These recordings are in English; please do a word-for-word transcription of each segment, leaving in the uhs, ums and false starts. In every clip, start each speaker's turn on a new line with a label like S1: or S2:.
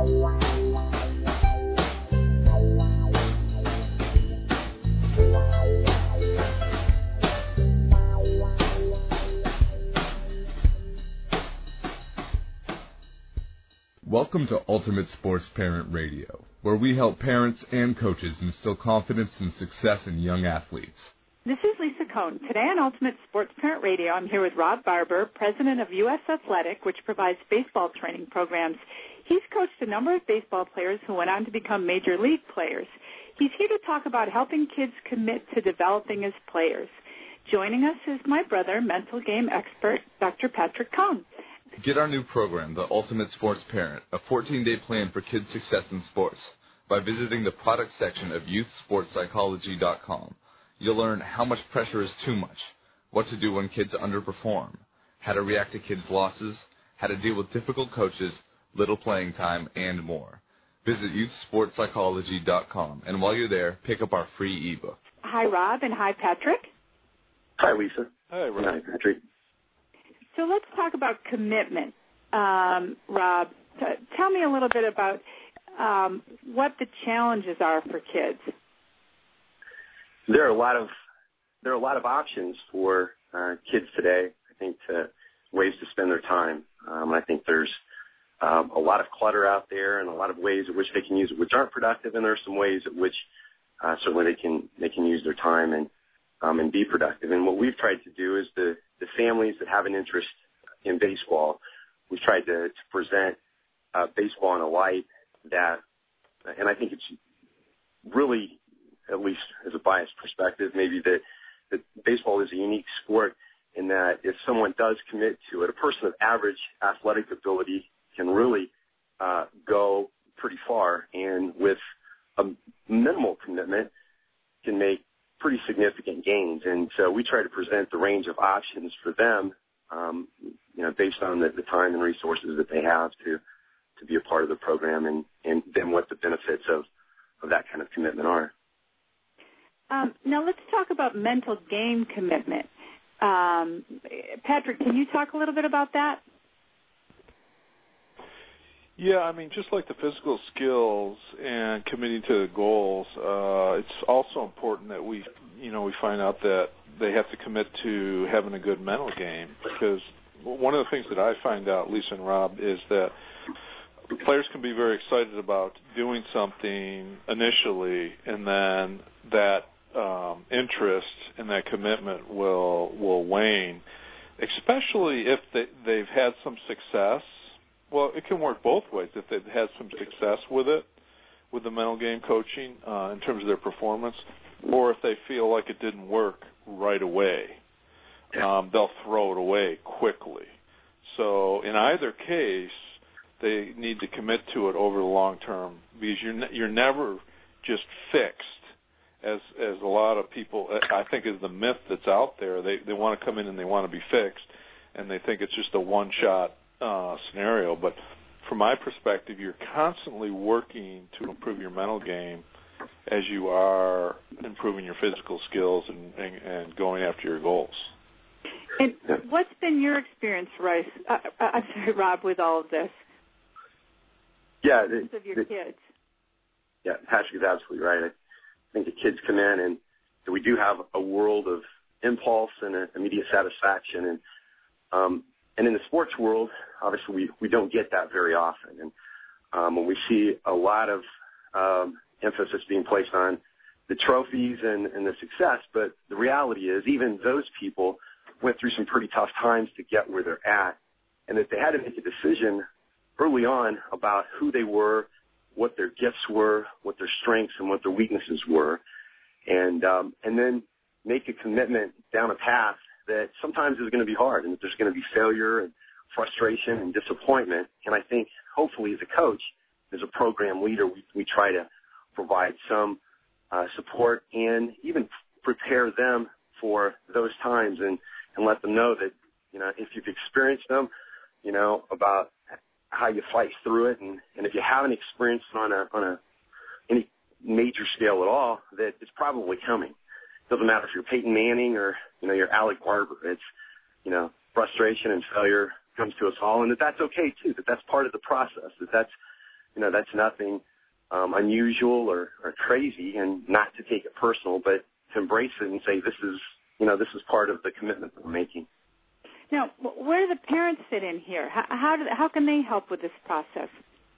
S1: Welcome to Ultimate Sports Parent Radio, where we help parents and coaches instill confidence and success in young athletes.
S2: This is Lisa Cohn. Today on Ultimate Sports Parent Radio, I'm here with Rob Barber, president of U S Athletic, which provides baseball training programs. He's coached a number of baseball players who went on to become major league players. He's here to talk about helping kids commit to developing as players. Joining us is my brother, mental game expert, Doctor Patrick Cohn.
S1: Get our new program, The Ultimate Sports Parent, a fourteen-day plan for kids' success in sports, by visiting the product section of youth sports psychology dot com. You'll learn how much pressure is too much, what to do when kids underperform, how to react to kids' losses, how to deal with difficult coaches, little playing time, and more. Visit youth sports psychology dot com, and while you're there, pick up our free ebook.
S2: Hi, Rob, and hi, Patrick.
S3: Hi, Lisa.
S4: Hi, Rob.
S3: Hi, Patrick.
S2: So let's talk about commitment. Um, Rob, t- tell me a little bit about um, what the challenges are for kids.
S3: There are a lot of there are a lot of options for uh, kids today. I think to ways to spend their time. Um, I think there's um, a lot of clutter out there, and a lot of ways at which they can use it, which aren't productive. And there are some ways at which uh, certainly they can they can use their time and um, and be productive. And what we've tried to do is the the families that have an interest in baseball, we've tried to, to present uh, baseball in a light that, and I think it's really, at least as a biased perspective, maybe that, that baseball is a unique sport in that if someone does commit to it, a person of average athletic ability can really uh, go pretty far, and with a minimal commitment can make pretty significant gains. And so we try to present the range of options for them, um, you know, based on the, the time and resources that they have to, to be a part of the program, and, and then what the benefits of, of that kind of commitment are.
S2: Um, now let's talk about mental game commitment. Um, Patrick, can you talk a little bit about that?
S4: Yeah, I mean, just like the physical skills and committing to the goals, uh, it's also important that we, you know, we find out that they have to commit to having a good mental game, because one of the things that I find out, Lisa and Rob, is that players can be very excited about doing something initially, and then that um, interest and that commitment will will wane, especially if they, they've had some success. Well, it can work both ways. If they've had some success with it, with the mental game coaching uh, in terms of their performance, or if they feel like it didn't work right away, um, they'll throw it away quickly. So in either case, they need to commit to it over the long term, because you're ne- you're never just fixed, as as a lot of people, I think, is the myth that's out there. They they want to come in and they want to be fixed, and they think it's just a one-shot uh, scenario. But from my perspective, you're constantly working to improve your mental game as you are improving your physical skills and, and, and going after your goals.
S2: And what's been your experience, Rice? Uh, I'm sorry, Rob, with all of this?
S3: Yeah, the,
S2: of your
S3: the,
S2: kids.
S3: Yeah, Patrick is absolutely right. I think the kids come in, and we do have a world of impulse and a, immediate satisfaction, and um, and in the sports world, obviously we, we don't get that very often. And um, when we see a lot of um, emphasis being placed on the trophies and, and the success, but the reality is even those people went through some pretty tough times to get where they're at, and that they had to make a decision early on about who they were, what their gifts were, what their strengths and what their weaknesses were, and um, and then make a commitment down a path that sometimes is going to be hard, and that there's going to be failure and frustration and disappointment. And I think hopefully as a coach, as a program leader, we, we try to provide some uh, support and even prepare them for those times, and, and let them know that, you know, if you've experienced them, you know, about how you fight through it, and, and if you haven't experienced on a on a any major scale at all, that it's probably coming. It doesn't matter if you're Peyton Manning or, you know, you're Alec Barber. It's, you know, frustration and failure comes to us all, and that that's okay too. That that's part of the process. That that's you know, that's nothing um, unusual or, or crazy, and not to take it personal, but to embrace it and say, this is, you know, this is part of the commitment that we're making.
S2: Now, where do the parents fit in here? How how, do, how can they help with this process?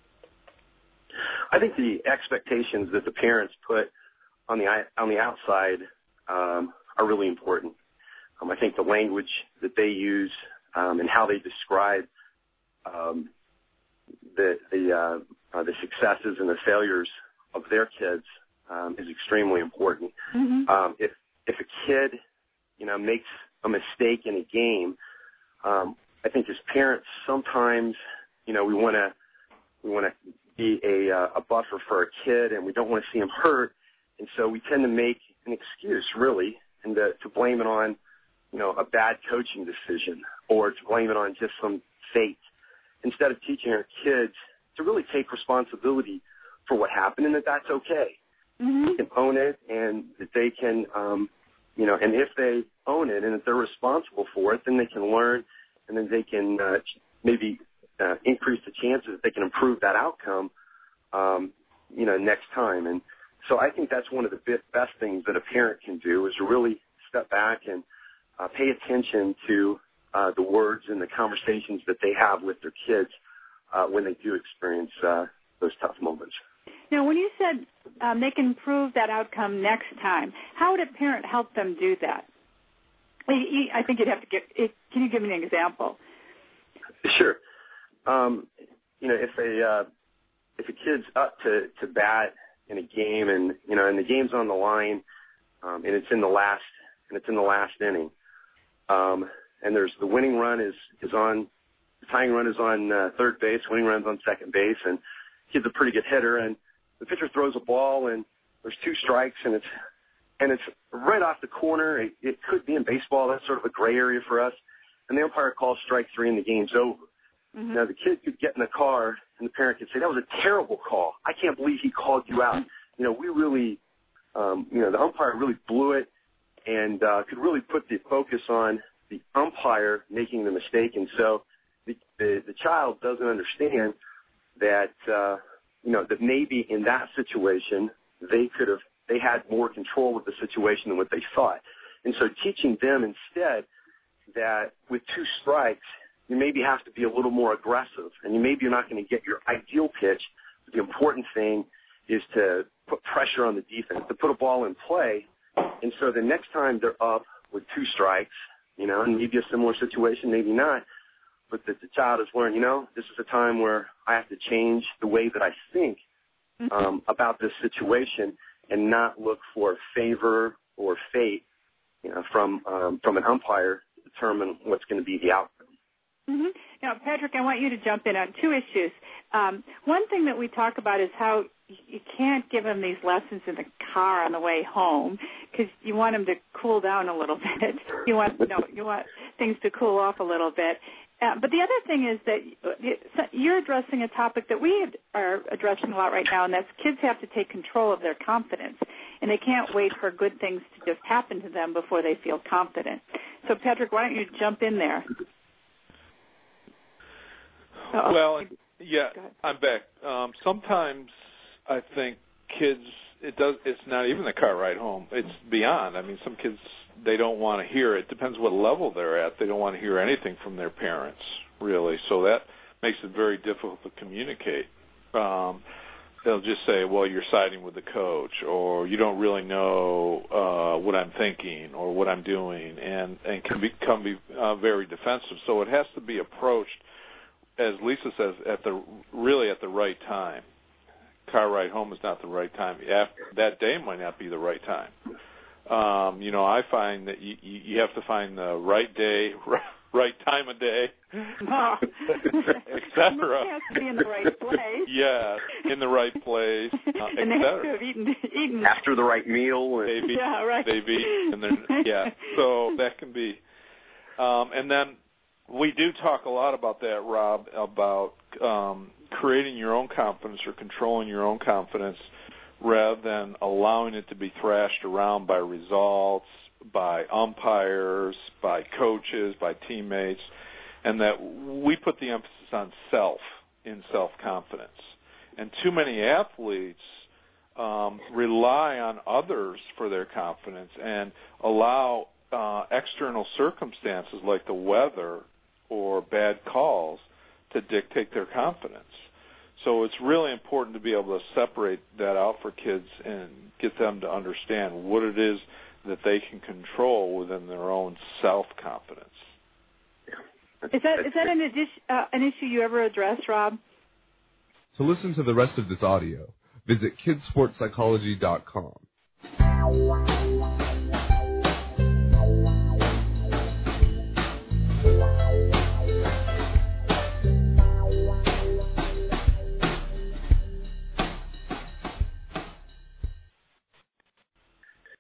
S3: I think the expectations that the parents put on the on the outside um, are really important. Um, I think the language that they use um, and how they describe um, the the, uh, uh, the successes and the failures of their kids um, is extremely important.
S2: Mm-hmm.
S3: Um, if if a kid, you know, makes a mistake in a game, um, I think as parents sometimes, you know, we want to we want to be a uh, a buffer for our kid, and we don't want to see him hurt, and so we tend to make an excuse, really, and to, to blame it on, you know, a bad coaching decision, or to blame it on just some fate, instead of teaching our kids to really take responsibility for what happened and that that's okay.
S2: Mm-hmm.
S3: They can own it, and that they can, um, you know, and if they own it and that they're responsible for it, then they can learn, and then they can uh, maybe uh, increase the chances that they can improve that outcome, um, you know, next time. And so I think that's one of the best things that a parent can do, is to really step back and uh, pay attention to uh, the words and the conversations that they have with their kids uh, when they do experience uh, those tough moments.
S2: Now, when you said um, they can improve that outcome next time, how would a parent help them do that? I think you'd have to give. Can you give me an example?
S3: Sure. Um, you know, if a uh, if a kid's up to, to bat in a game, and you know, and the game's on the line, um, and it's in the last and it's in the last inning, um, and there's the winning run is is on, the tying run is on uh, third base, winning run's on second base, and the kid's a pretty good hitter, and the pitcher throws a ball, and there's two strikes, and it's and it's right off the corner. It, it could be in baseball. That's sort of a gray area for us. And the umpire calls strike three, and the game's over. Mm-hmm. Now, the kid could get in the car, and the parent could say, that was a terrible call. I can't believe he called you out. You know, we really, um, you know, the umpire really blew it, and uh, could really put the focus on the umpire making the mistake. And so the, the, the child doesn't understand that, uh, you know, that maybe in that situation they could have, they had more control of the situation than what they thought. And so teaching them instead that with two strikes, you maybe have to be a little more aggressive, and you maybe you're not going to get your ideal pitch. But the important thing is to put pressure on the defense, to put a ball in play. And so the next time they're up with two strikes, you know, and maybe a similar situation, maybe not, but that the child has learned, you know, this is a time where I have to change the way that I think um, about this situation, and not look for favor or fate, you know, from um, from an umpire to determine what's going to be the outcome.
S2: Mm-hmm. Now, Patrick, I want you to jump in on two issues. Um, one thing that we talk about is how you can't give them these lessons in the car on the way home, because you want them to cool down a little bit. You want, you know, you want things to cool off a little bit. Uh, but the other thing is that you're addressing a topic that we are addressing a lot right now, and that's kids have to take control of their confidence, and they can't wait for good things to just happen to them before they feel confident. So, Patrick, why don't you jump in there? Uh-oh.
S4: Well, yeah, I'm back. Um, sometimes I think kids, it does. It's not even the car ride home. It's beyond. I mean, some kids, they don't want to hear it. Depends what level they're at. They don't want to hear anything from their parents, really. So that makes it very difficult to communicate. Um, they'll just say, well, you're siding with the coach, or you don't really know uh, what I'm thinking or what I'm doing, and, and can become be, uh, very defensive. So it has to be approached, as Lisa says, at the really at the right time. Car ride home is not the right time. After, that day might not be the right time. Um, you know, I find that you, you have to find the right day, right time of day,
S2: oh.
S4: et cetera.
S2: It has to be in the right place.
S4: Yes, in the right place, uh, et
S2: and they have
S4: cetera.
S2: to have eaten, eaten.
S3: After the right meal. And
S4: Maybe,
S2: yeah, right.
S4: maybe, and then, yeah, so that can be. Um, and then we do talk a lot about that, Rob, about um, creating your own confidence or controlling your own confidence, rather than allowing it to be thrashed around by results, by umpires, by coaches, by teammates, and that we put the emphasis on self in self-confidence. And too many athletes um, rely on others for their confidence and allow uh, external circumstances like the weather or bad calls to dictate their confidence. So it's really important to be able to separate that out for kids and get them to understand what it is that they can control within their own self-confidence.
S2: Is that is that an, addition, uh, an issue you ever address, Rob?
S1: To listen to the rest of this audio, visit kids sports psychology dot com.